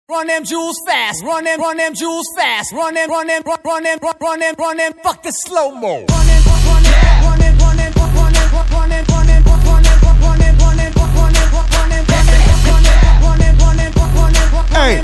Run them jewels fast, run them jewels fast, run them, fuck the slow-mo. Hey.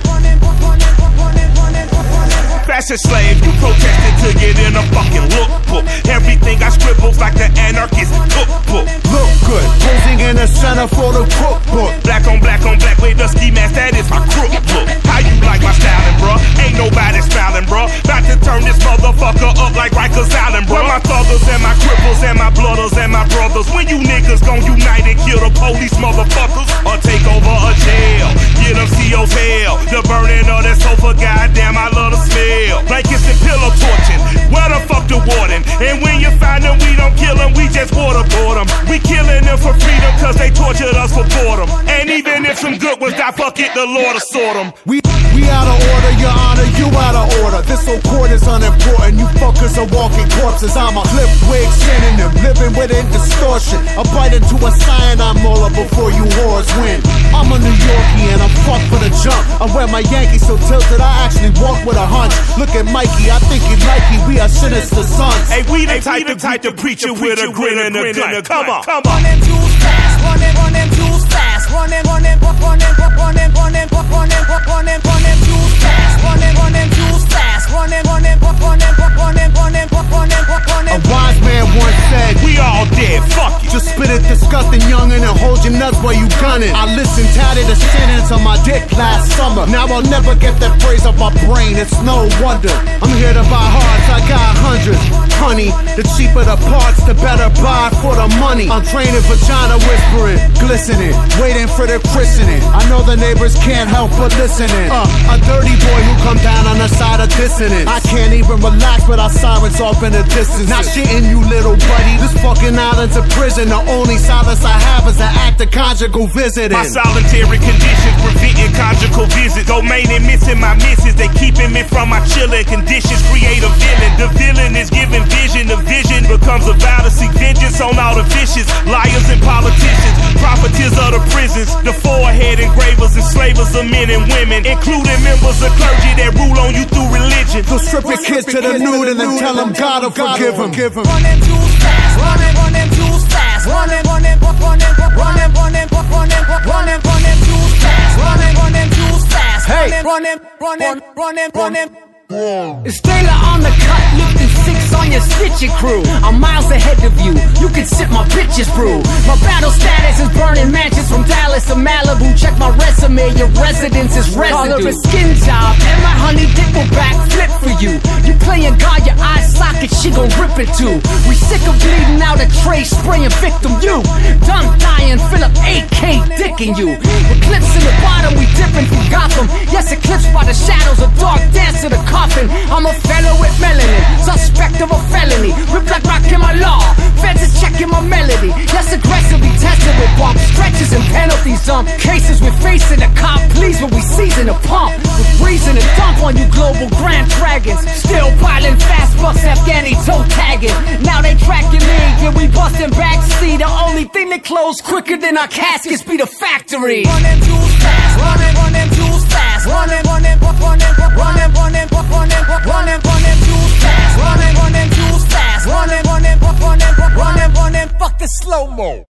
Fashion slave, you protested to get in a fucking lookbook. Everything I scribbles like the anarchist cookbook. Look good, posing in the center for the cookbook. Black on black with the ski mask, that is my crook look. How you like my styling, bruh? Ain't nobody smiling, bruh. About to turn this motherfucker up like Rikers Island, bruh. My thuggers and my cripples and my blooders and my brothers. When you niggas gon' unite and kill the police motherfuckers, or take over a jail, get them CO's hell. The burning of that sofa, goddamn, I love the smell. Blankets and pillow torching, where the fuck the warden? And when you find them, we don't kill them, we just waterboard them. We killing them for freedom, cause they tortured us for boredom. And even if some good ones die, fuck it, the Lord will sort them. We out of order, your honor, you out of order. This whole court is unimportant, you fuckers are walking corpses. I'm a clip wig synonym, living within distortion. I bite into a cyanide molar before you whores win. I'm a New Yorkie and I'm fucked for the jump. I wear my Yankees so tilted, I actually walk with a hunch. Look at Mikey, I think he'd like you, we are sinister sons. Hey, we the type to preach it with a grin and a gun. Come on. Run them jewels fast, run them jewels fast, run them jewels fast, run them jewels fast, A wise man once said, we all dead, fuck it. Just spit it disgusting youngin' and hold your nuts while you gunning. I listened tatted a sentence on my dick last summer. Now I'll never get that phrase off my brain, it's no wonder. I'm here to buy hearts, I got hundreds. Honey, the cheaper the parts, the better buy for the money. I'm training vagina whispering, glistening, waiting for the christening. I know the neighbors can't help but listening. A dirty boy who come down on the side of dissonance. I can't even relax without sirens off in the distance. Not shitting you, little buddy, this fucking island's a prison. The only solace I have is an act of conjugal visiting. My solitary conditions preventing conjugal visits. Domaining missing my misses, they keeping me from my chilling conditions. Create a villain, the villain is giving vision. The vision becomes a vow to seek vengeance on all the vicious liars and politicians, profiteers of the prisons, the forehead engravers, enslavers of men and women, including members of clergy that rule on you through religion. So strip your kids to the nude and then tell them God will forgive them. Run them jewels fast, run them jewels fast, run them jewels fast, run them jewels fast, hey, run them. It's Taylor on the cut, lifting 6 on your stitching crew. I'm miles ahead of you, you can sip my bitches brew. My battle status is burning mansions from Dallas to Malibu. Check my resume, your residence is residue. Call her a skin job, and my honey dick will backflip for you. You playing God, your eye socket, she gon' rip it too. We sick of bleeding out a tray, spraying victim you. Done dying, fill up AK dicking you. Eclipse in the bottom, we dipping from Gotham. Yes, eclipsed by the shadows, a dark dance to the coffin. I'm a fellow with melanin, suspect of a felony. Rip like rock in my law, feds is checking my melody. Yes, aggressively tested with bomb stretches and penalties. Cases we're facing a cop, please, when we season a pump. With reason to dump on you global grand dragons. Still piling fast bucks, Afghani toe tagging. Now they tracking me, yeah, we busting backseat. The only thing that close quicker than our caskets be the factory. Run them jewels fast, run them jewels fast, run them jewels fast, run them jewels fast, run them, fuck the slow-mo.